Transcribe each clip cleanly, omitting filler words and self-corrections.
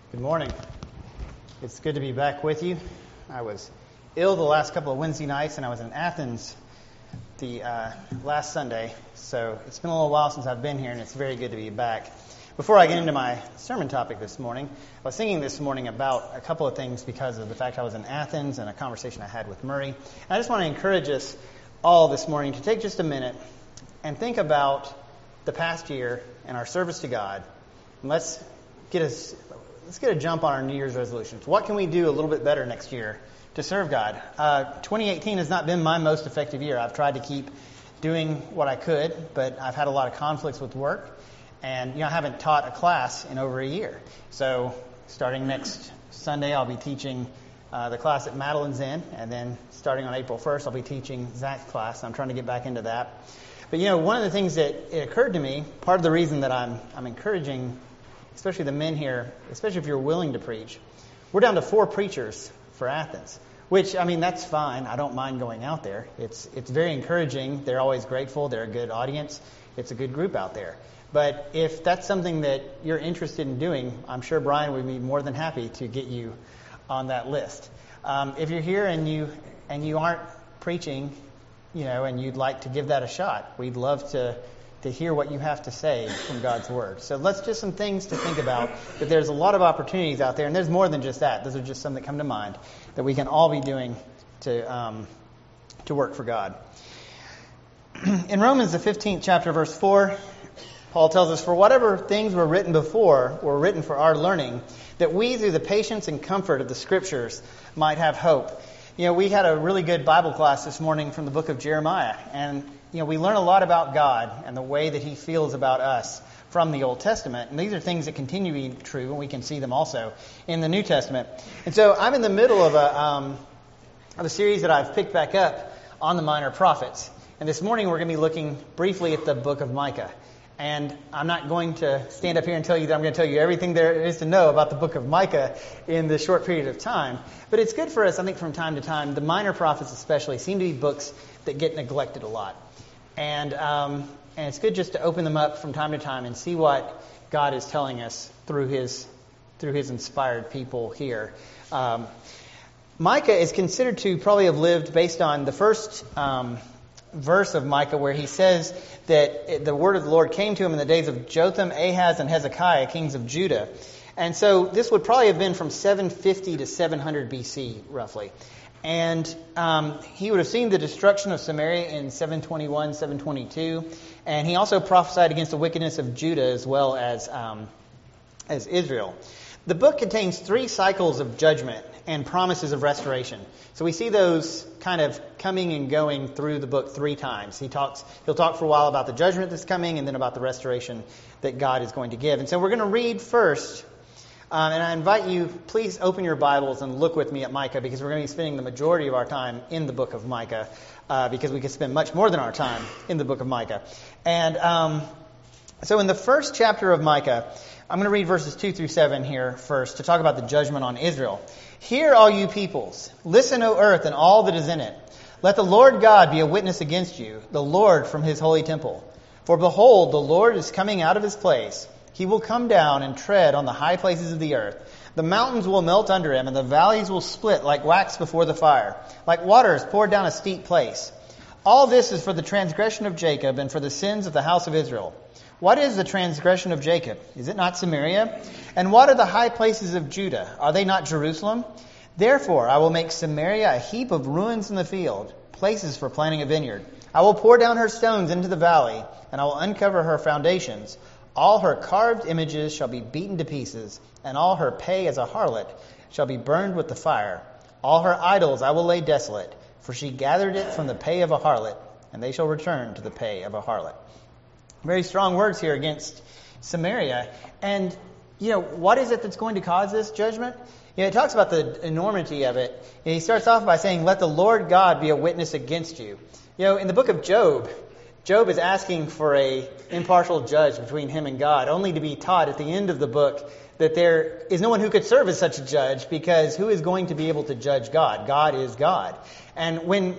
Good morning. It's good to be back with you. I was ill the last couple of Wednesday nights, and I was in Athens the last Sunday, so it's been a little while since I've been here, and it's very good to be back. Before I get into my sermon topic this morning, I was thinking this morning about a couple of things because of the fact I was in Athens and a conversation I had with Murray. And I just want to encourage us all this morning to take just a minute and think about the past year and our service to God. And let's get a jump on our New Year's resolutions. What can we do a little bit better next year to serve God? 2018 has not been my most effective year. I've tried to keep doing what I could, but I've had a lot of conflicts with work. And I haven't taught a class in over a year. So starting next Sunday, I'll be teaching the class at Madeline's Inn. And then starting on April 1st, I'll be teaching Zach's class. I'm trying to get back into that. But one of the things that it occurred to me, part of the reason that I'm encouraging, especially the men here, especially if you're willing to preach, we're down to 4 preachers for Athens. Which, that's fine. I don't mind going out there. It's very encouraging. They're always grateful. They're a good audience. It's a good group out there. But if that's something that you're interested in doing, I'm sure Brian would be more than happy to get you on that list. If you're here and you aren't preaching, and you'd like to give that a shot, we'd love to hear what you have to say from God's Word. So let's just some things to think about, that there's a lot of opportunities out there, and there's more than just that. Those are just some that come to mind that we can all be doing to work for God. In Romans, the 15th chapter, verse 4, Paul tells us, "For whatever things were written before were written for our learning, that we, through the patience and comfort of the Scriptures, might have hope." We had a really good Bible class this morning from the book of Jeremiah, and we learn a lot about God and the way that He feels about us from the Old Testament. And these are things that continue to be true, and we can see them also in the New Testament. And so I'm in the middle of a series that I've picked back up on the minor prophets. And this morning we're going to be looking briefly at the book of Micah. And I'm not going to stand up here and tell you that I'm going to tell you everything there is to know about the book of Micah in this short period of time. But it's good for us, I think, from time to time. The minor prophets especially seem to be books that get neglected a lot. And it's good just to open them up from time to time and see what God is telling us through His inspired people here. Micah is considered to probably have lived based on the first verse of Micah, where he says that the word of the Lord came to him in the days of Jotham, Ahaz, and Hezekiah, kings of Judah. And so this would probably have been from 750 to 700 BC, roughly. And he would have seen the destruction of Samaria in 721, 722. And he also prophesied against the wickedness of Judah as well as Israel. The book contains 3 cycles of judgment and promises of restoration. So we see those kind of coming and going through the book 3 times. He'll talk for a while about the judgment that's coming and then about the restoration that God is going to give. And so we're going to read first, and I invite you, please open your Bibles and look with me at Micah, because we're going to be spending the majority of our time in the book of Micah, because we could spend much more than our time in the book of Micah. And so in the first chapter of Micah, I'm going to read verses 2 through 7 here first to talk about the judgment on Israel. "Hear, all you peoples. Listen, O earth, and all that is in it. Let the Lord God be a witness against you, the Lord from His holy temple. For behold, the Lord is coming out of His place. He will come down and tread on the high places of the earth. The mountains will melt under Him, and the valleys will split like wax before the fire, like waters poured down a steep place. All this is for the transgression of Jacob and for the sins of the house of Israel. What is the transgression of Jacob? Is it not Samaria? And what are the high places of Judah? Are they not Jerusalem? Therefore I will make Samaria a heap of ruins in the field, places for planting a vineyard. I will pour down her stones into the valley, and I will uncover her foundations. All her carved images shall be beaten to pieces, and all her pay as a harlot shall be burned with the fire. All her idols I will lay desolate, for she gathered it from the pay of a harlot, and they shall return to the pay of a harlot." Very strong words here against Samaria. And, what is it that's going to cause this judgment? It talks about the enormity of it. And he starts off by saying, "Let the Lord God be a witness against you." In the book of Job is asking for a impartial judge between him and God, only to be taught at the end of the book that there is no one who could serve as such a judge, because who is going to be able to judge God? God is God. And when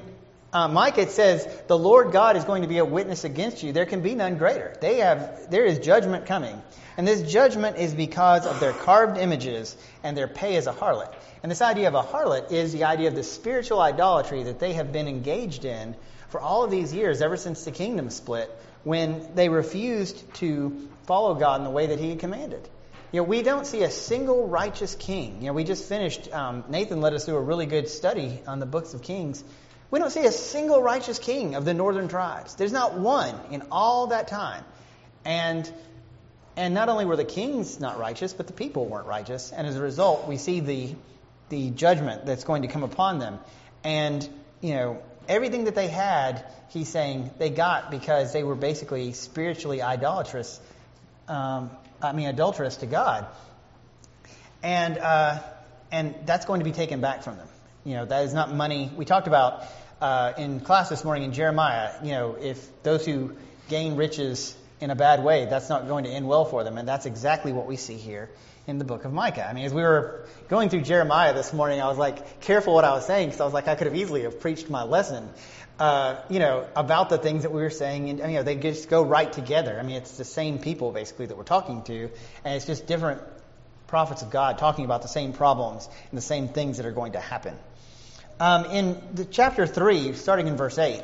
Micah, it says, the Lord God is going to be a witness against you. There can be none greater. There is judgment coming. And this judgment is because of their carved images and their pay as a harlot. And this idea of a harlot is the idea of the spiritual idolatry that they have been engaged in for all of these years, ever since the kingdom split, when they refused to follow God in the way that He had commanded. We don't see a single righteous king. We just finished, Nathan led us through a really good study on the books of Kings. We don't see a single righteous king of the northern tribes. There's not one in all that time. And not only were the kings not righteous, but the people weren't righteous. And as a result, we see the judgment that's going to come upon them. And, everything that they had, he's saying, they got because they were basically spiritually adulterous to God. And that's going to be taken back from them. That is not money. We talked about in class this morning in Jeremiah, if those who gain riches in a bad way, that's not going to end well for them. And that's exactly what we see here in the book of Micah. As we were going through Jeremiah this morning, I was careful what I was saying, because I was I could have easily have preached my lesson, about the things that we were saying. And, they just go right together. It's the same people basically that we're talking to, and it's just different prophets of God talking about the same problems and the same things that are going to happen. In the chapter 3, starting in verse 8,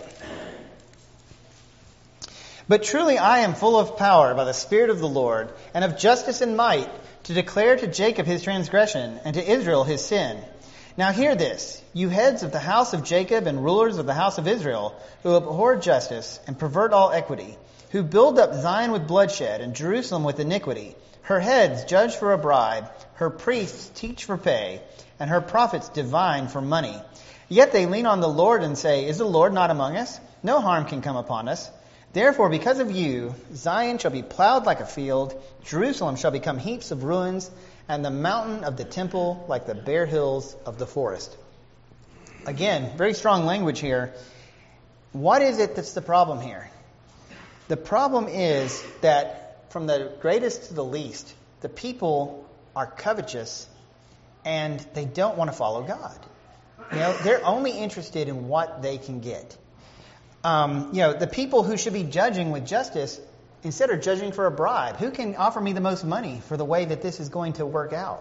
but truly I am full of power by the Spirit of the Lord, and of justice and might, to declare to Jacob his transgression, and to Israel his sin. Now hear this, you heads of the house of Jacob and rulers of the house of Israel, who abhor justice and pervert all equity, who build up Zion with bloodshed and Jerusalem with iniquity. Her heads judge for a bribe, her priests teach for pay, and her prophets divine for money. Yet they lean on the Lord and say, is the Lord not among us? No harm can come upon us. Therefore, because of you, Zion shall be plowed like a field, Jerusalem shall become heaps of ruins, and the mountain of the temple like the bare hills of the forest. Again, very strong language here. What is it that's the problem here? The problem is that from the greatest to the least, the people are covetous and they don't want to follow God. They're only interested in what they can get. The people who should be judging with justice instead are judging for a bribe. Who can offer me the most money for the way that this is going to work out?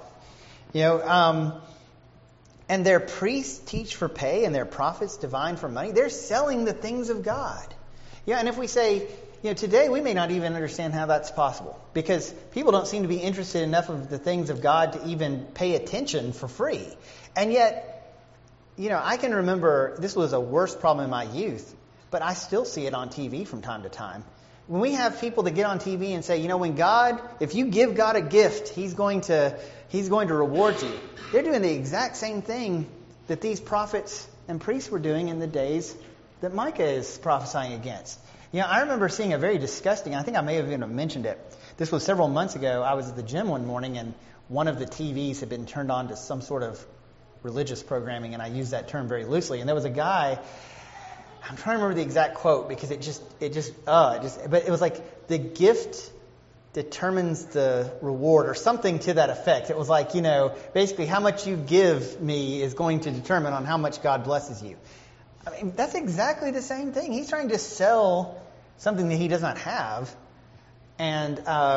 And their priests teach for pay and their prophets divine for money. They're selling the things of God. And if we say, today we may not even understand how that's possible, because people don't seem to be interested enough of the things of God to even pay attention for free. And yet, I can remember this was a worse problem in my youth, but I still see it on TV from time to time. When we have people that get on TV and say, if you give God a gift, He's going to reward you. They're doing the exact same thing that these prophets and priests were doing in the days that Micah is prophesying against. I remember seeing a very disgusting, I think I may have even mentioned it. This was several months ago. I was at the gym one morning and one of the TVs had been turned on to some sort of religious programming, and I use that term very loosely. And there was a guy, I'm trying to remember the exact quote because but it was like, the gift determines the reward or something to that effect. It was like, basically how much you give me is going to determine on how much God blesses you. That's exactly the same thing. He's trying to sell something that he does not have, and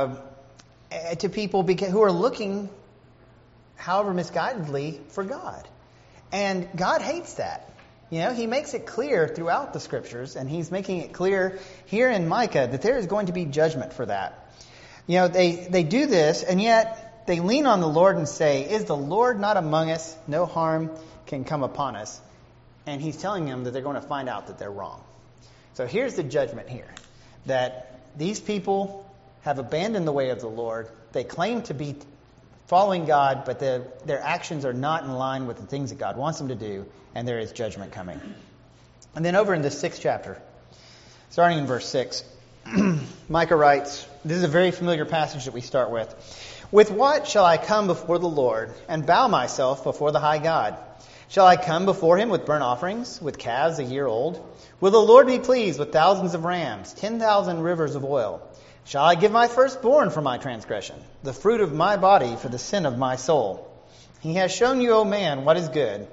to people who are looking, however misguidedly, for God. And God hates that. He makes it clear throughout the Scriptures, and He's making it clear here in Micah that there is going to be judgment for that. They do this, and yet they lean on the Lord and say, is the Lord not among us? No harm can come upon us. And He's telling them that they're going to find out that they're wrong. So here's the judgment here, that these people have abandoned the way of the Lord. They claim to be following God, but their actions are not in line with the things that God wants them to do, and there is judgment coming. And then over in the 6th chapter, starting in verse 6, Micah writes, this is a very familiar passage that we start with. With what shall I come before the Lord and bow myself before the high God? Shall I come before Him with burnt offerings, with calves a year old? Will the Lord be pleased with thousands of rams, 10,000 rivers of oil? Shall I give my firstborn for my transgression, the fruit of my body for the sin of my soul? He has shown you, O man, what is good,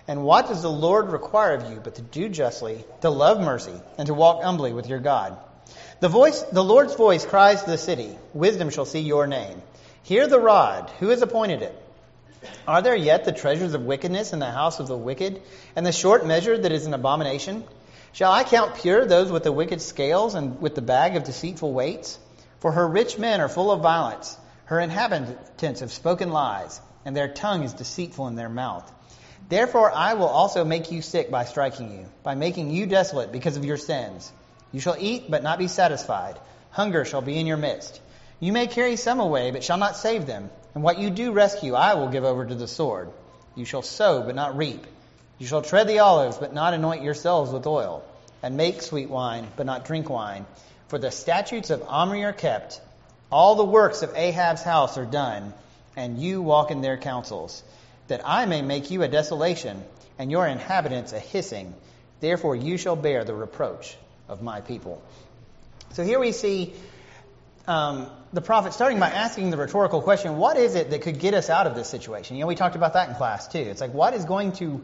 And what does the Lord require of you but to do justly, to love mercy, and to walk humbly with your God? The Lord's voice cries to the city, wisdom shall see your name. Hear the rod, who has appointed it? Are there yet the treasures of wickedness in the house of the wicked, and the short measure that is an abomination? Shall I count pure those with the wicked scales and with the bag of deceitful weights? For her rich men are full of violence. Her inhabitants have spoken lies, and their tongue is deceitful in their mouth. Therefore I will also make you sick by striking you, by making you desolate because of your sins. You shall eat, but not be satisfied. Hunger shall be in your midst. You may carry some away, but shall not save them. And what you do rescue, I will give over to the sword. You shall sow, but not reap. You shall tread the olives, but not anoint yourselves with oil. And make sweet wine, but not drink wine. For the statutes of Omri are kept. All the works of Ahab's house are done. And you walk in their counsels. That I may make you a desolation, and your inhabitants a hissing. Therefore you shall bear the reproach of my people. So here we see the prophet starting by asking the rhetorical question, what is it that could get us out of this situation? We talked about that in class too. It's like, what is going to,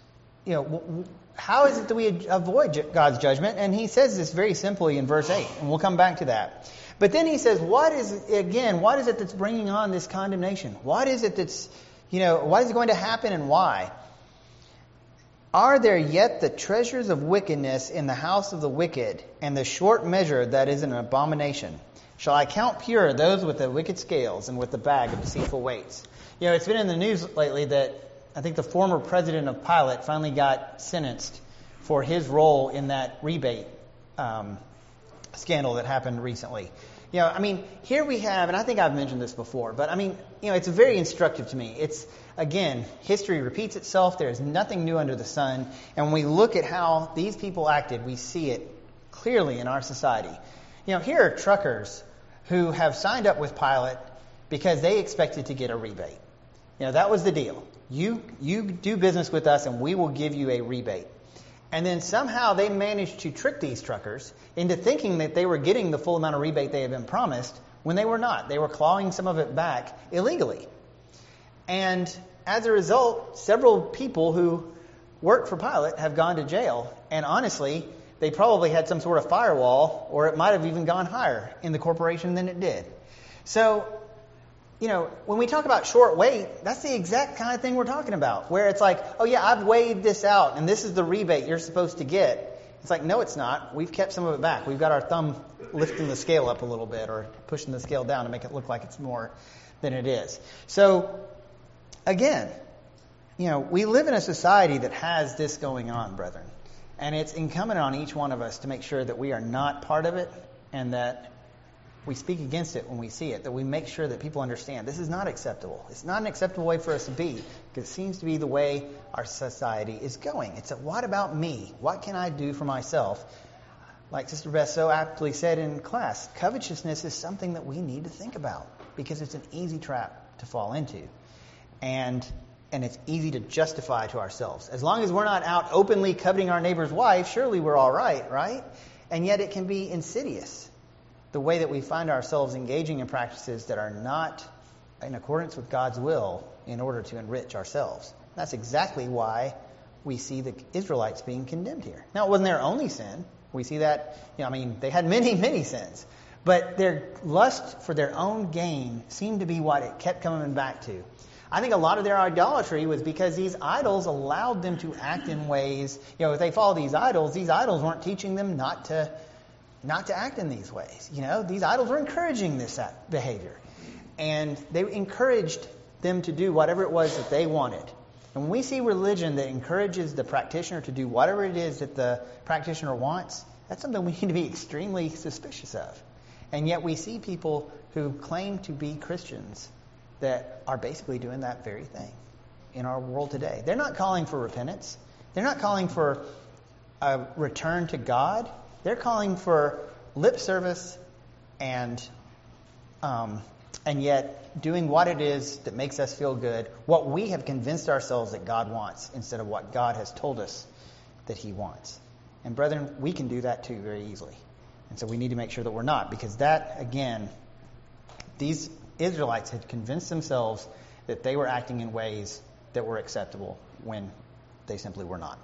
how is it that we avoid God's judgment? And he says this very simply in verse 8, and we'll come back to that. But then he says, what is it that's bringing on this condemnation? What is it that's, what is going to happen and why? Are there yet the treasures of wickedness in the house of the wicked, and the short measure that is an abomination? Shall I count pure those with the wicked scales and with the bag of deceitful weights? It's been in the news lately that I think the former president of Pilate finally got sentenced for his role in that rebate scandal that happened recently. Here we have, and I think I've mentioned this before, but it's very instructive to me. It's, again, history repeats itself. There is nothing new under the sun. And when we look at how these people acted, we see it clearly in our society. Here are truckers who have signed up with Pilate because they expected to get a rebate. That was the deal. You do business with us and we will give you a rebate. And then somehow they managed to trick these truckers into thinking that they were getting the full amount of rebate they had been promised when they were not. They were clawing some of it back illegally. And as a result, several people who work for Pilate have gone to jail. And honestly, they probably had some sort of firewall, or it might have even gone higher in the corporation than it did. So, when we talk about short weight, that's the exact kind of thing we're talking about, where it's like, oh yeah, I've weighed this out, and this is the rebate you're supposed to get. It's like, no, it's not. We've kept some of it back. We've got our thumb lifting the scale up a little bit, or pushing the scale down to make it look like it's more than it is. So, again, we live in a society that has this going on, brethren. And it's incumbent on each one of us to make sure that we are not part of it and that we speak against it when we see it, that we make sure that people understand this is not acceptable. It's not an acceptable way for us to be, because it seems to be the way our society is going. It's a, what about me? What can I do for myself? Like Sister Beth so aptly said in class, covetousness is something that we need to think about because it's an easy trap to fall into. And it's easy to justify to ourselves. As long as we're not out openly coveting our neighbor's wife, surely we're all right, right? And yet it can be insidious, the way that we find ourselves engaging in practices that are not in accordance with God's will in order to enrich ourselves. That's exactly why we see the Israelites being condemned here. Now, it wasn't their only sin. We see that, they had many, many sins. But their lust for their own gain seemed to be what it kept coming back to. I think a lot of their idolatry was because these idols allowed them to act in ways, if they follow these idols weren't teaching them not to act in these ways. These idols were encouraging this behavior. And they encouraged them to do whatever it was that they wanted. And when we see religion that encourages the practitioner to do whatever it is that the practitioner wants, that's something we need to be extremely suspicious of. And yet we see people who claim to be Christians that are basically doing that very thing in our world today. They're not calling for repentance. They're not calling for a return to God. They're calling for lip service and yet doing what it is that makes us feel good, what we have convinced ourselves that God wants instead of what God has told us that He wants. And brethren, we can do that too very easily. And so we need to make sure that we're not, because that, again, these Israelites had convinced themselves that they were acting in ways that were acceptable when They simply were not.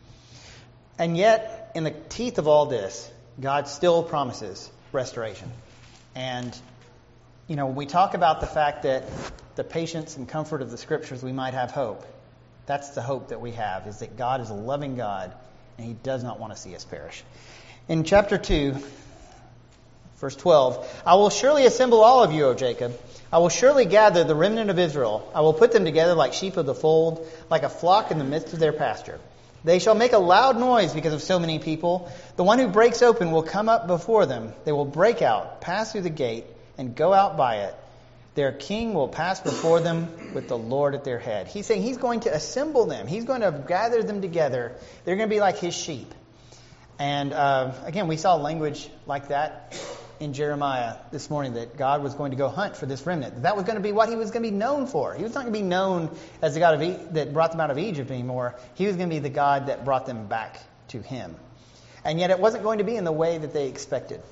And yet, in the teeth of all this, God still promises restoration. And, when we talk about the fact that the patience and comfort of the Scriptures, we might have hope. That's the hope that we have, is that God is a loving God, and He does not want to see us perish. In chapter 2, verse 12, I will surely assemble all of you, O Jacob. I will surely gather the remnant of Israel. I will put them together like sheep of the fold, like a flock in the midst of their pasture. They shall make a loud noise because of so many people. The one who breaks open will come up before them. They will break out, pass through the gate, and go out by it. Their king will pass before them with the Lord at their head. He's saying He's going to assemble them. He's going to gather them together. They're going to be like His sheep. And again, we saw language like that in Jeremiah this morning, that God was going to go hunt for this remnant. That was going to be what He was going to be known for. He was not going to be known as the God that brought them out of Egypt anymore. He was going to be the God that brought them back to Him. And yet it wasn't going to be in the way that they expected.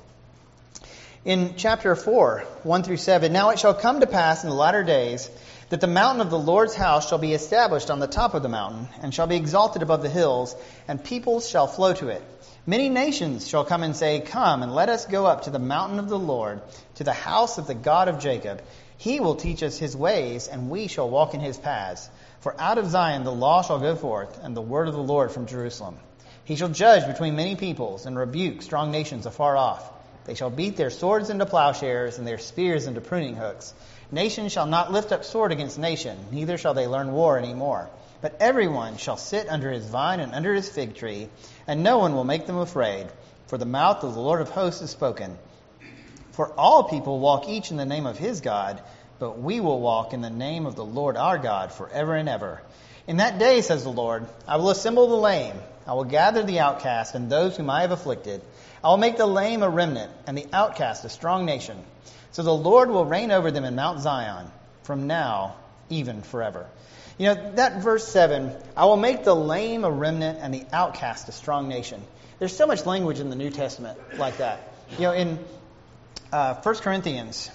In chapter 4, 1 through 7, now it shall come to pass in the latter days that the mountain of the Lord's house shall be established on the top of the mountain, and shall be exalted above the hills, and peoples shall flow to it. Many nations shall come and say, Come, and let us go up to the mountain of the Lord, to the house of the God of Jacob. He will teach us His ways, and we shall walk in His paths. For out of Zion the law shall go forth, and the word of the Lord from Jerusalem. He shall judge between many peoples, and rebuke strong nations afar off. They shall beat their swords into plowshares, and their spears into pruning hooks. Nation shall not lift up sword against nation, neither shall they learn war any more. But everyone shall sit under his vine and under his fig tree, and no one will make them afraid. For the mouth of the Lord of hosts has spoken. For all people walk each in the name of his God, but we will walk in the name of the Lord our God forever and ever. In that day, says the Lord, I will assemble the lame. I will gather the outcast and those whom I have afflicted. I will make the lame a remnant, and the outcast a strong nation. So the Lord will reign over them in Mount Zion, from now even forever. That verse 7, I will make the lame a remnant and the outcast a strong nation. There's so much language in the New Testament like that. In 1 Corinthians,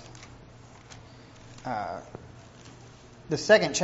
the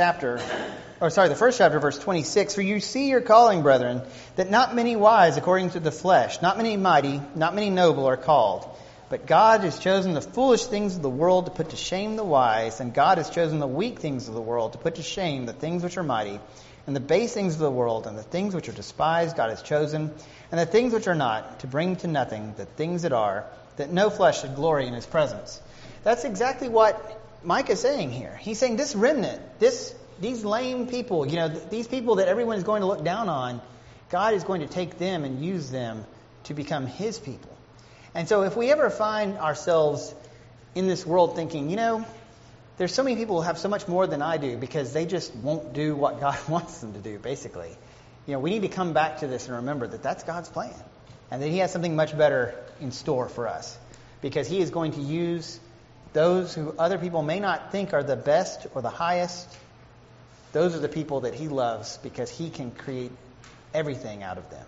first chapter, verse 26, For you see your calling, brethren, that not many wise according to the flesh, not many mighty, not many noble are called. But God has chosen the foolish things of the world to put to shame the wise, and God has chosen the weak things of the world to put to shame the things which are mighty, and the base things of the world, and the things which are despised God has chosen, and the things which are not, to bring to nothing the things that are, that no flesh should glory in His presence. That's exactly what Micah is saying here. He's saying this remnant, these lame people, these people that everyone is going to look down on, God is going to take them and use them to become His people. And so if we ever find ourselves in this world thinking, there's so many people who have so much more than I do because they just won't do what God wants them to do, basically. We need to come back to this and remember that that's God's plan. And that He has something much better in store for us. Because He is going to use those who other people may not think are the best or the highest. Those are the people that He loves because He can create everything out of them.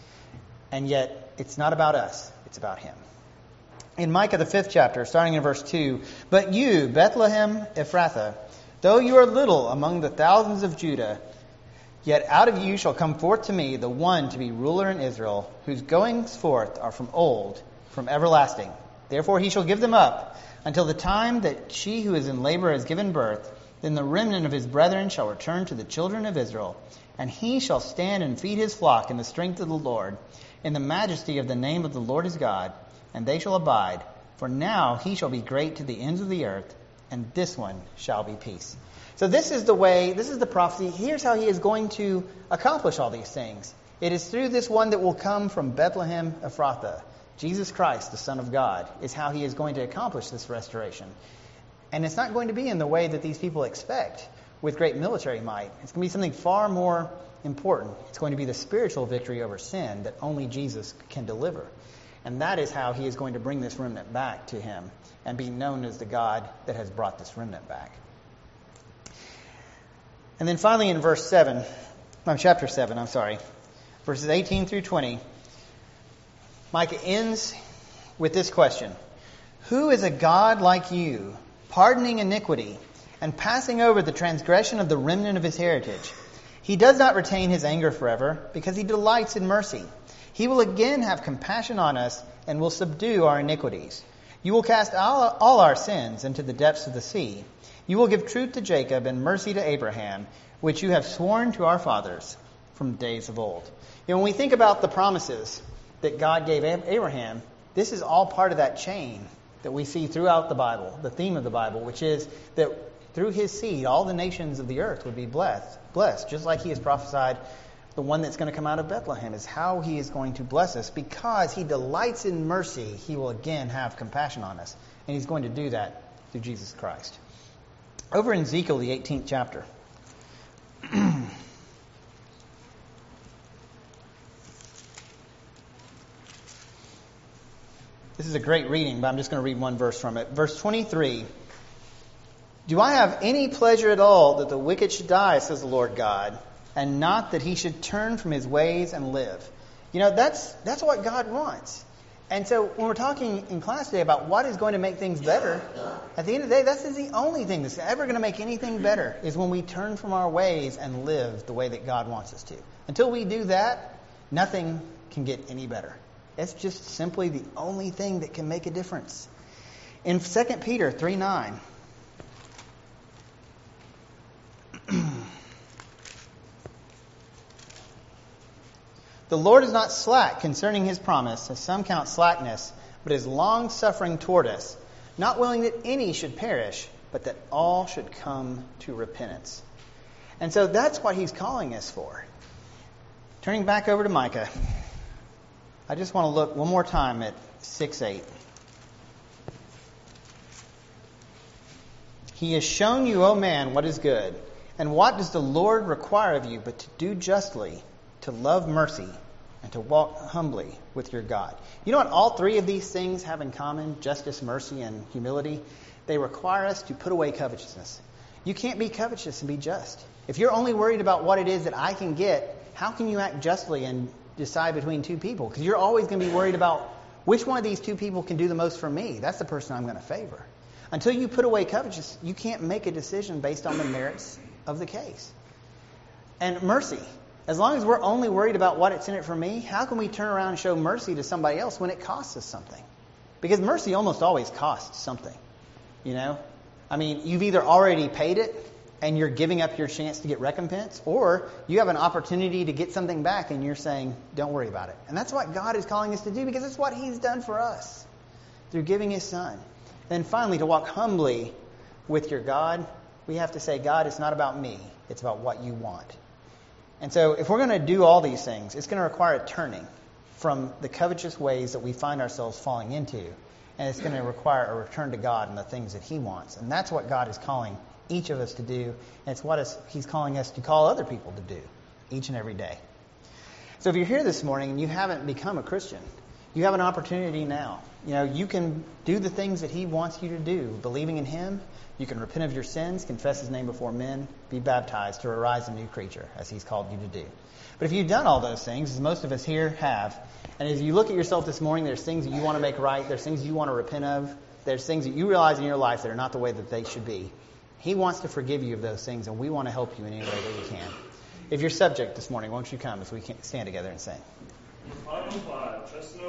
And yet, it's not about us. It's about Him. In Micah, the 5th chapter, starting in verse 2, But you, Bethlehem Ephrathah, though you are little among the thousands of Judah, yet out of you shall come forth to me the one to be ruler in Israel, whose goings forth are from old, from everlasting. Therefore He shall give them up, until the time that she who is in labor has given birth. Then the remnant of His brethren shall return to the children of Israel, and He shall stand and feed His flock in the strength of the Lord, in the majesty of the name of the Lord his God, and they shall abide. For now He shall be great to the ends of the earth, and this one shall be peace. So this is the prophecy. Here's how He is going to accomplish all these things. It is through this one that will come from Bethlehem Ephrathah. Jesus Christ, the Son of God, is how He is going to accomplish this restoration. And it's not going to be in the way that these people expect, with great military might. It's going to be something far more important. It's going to be the spiritual victory over sin that only Jesus can deliver. And that is how He is going to bring this remnant back to Him and be known as the God that has brought this remnant back. And then finally in chapter 7, verses 18 through 20, Micah ends with this question. Who is a God like you, pardoning iniquity and passing over the transgression of the remnant of His heritage? He does not retain his anger forever, because he delights in mercy. He will again have compassion on us and will subdue our iniquities. You will cast all our sins into the depths of the sea. You will give truth to Jacob and mercy to Abraham, which you have sworn to our fathers from the days of old. When we think about the promises that God gave Abraham, this is all part of that chain that we see throughout the Bible, the theme of the Bible, which is that through his seed, all the nations of the earth would be blessed, just like he has prophesied. The one that's going to come out of Bethlehem is how he is going to bless us. Because he delights in mercy, he will again have compassion on us. And he's going to do that through Jesus Christ. Over in Ezekiel, the 18th chapter. This is a great reading, but I'm just going to read one verse from it. Verse 23. Do I have any pleasure at all that the wicked should die, says the Lord God, and not that he should turn from his ways and live? That's what God wants. And so when we're talking in class today about what is going to make things better, at the end of the day, that's the only thing that's ever going to make anything better is when we turn from our ways and live the way that God wants us to. Until we do that, nothing can get any better. It's just simply the only thing that can make a difference. In 2 Peter 3:9, the Lord is not slack concerning his promise, as some count slackness, but is long-suffering toward us, not willing that any should perish, but that all should come to repentance. And so that's what he's calling us for. Turning back over to Micah, I just want to look one more time at 6:8. He has shown you, O man, what is good. And what does the Lord require of you but to do justly, to love mercy, and to walk humbly with your God? You know what all three of these things have in common? Justice, mercy, and humility. They require us to put away covetousness. You can't be covetous and be just. If you're only worried about what it is that I can get, how can you act justly and decide between two people? Because you're always going to be worried about which one of these two people can do the most for me. That's the person I'm going to favor. Until you put away covetousness, you can't make a decision based on the merits of the case. And mercy. As long as we're only worried about what it's in it for me, how can we turn around and show mercy to somebody else when it costs us something? Because mercy almost always costs something. You've either already paid it and you're giving up your chance to get recompense, or you have an opportunity to get something back and you're saying, don't worry about it. And that's what God is calling us to do, because it's what he's done for us through giving his son. Then finally, to walk humbly with your God, we have to say, God, it's not about me. It's about what you want. And so if we're going to do all these things, it's going to require a turning from the covetous ways that we find ourselves falling into. And it's going to require a return to God and the things that he wants. And that's what God is calling each of us to do. And it's what he's calling us to call other people to do each and every day. So if you're here this morning and you haven't become a Christian, you have an opportunity now. You can do the things that he wants you to do, believing in him. You can repent of your sins, confess his name before men, be baptized to arise a new creature, as he's called you to do. But if you've done all those things, as most of us here have, and as you look at yourself this morning, there's things that you want to make right, there's things you want to repent of, there's things that you realize in your life that are not the way that they should be. He wants to forgive you of those things, and we want to help you in any way that we can. If you're subject this morning, won't you come as we stand together and sing?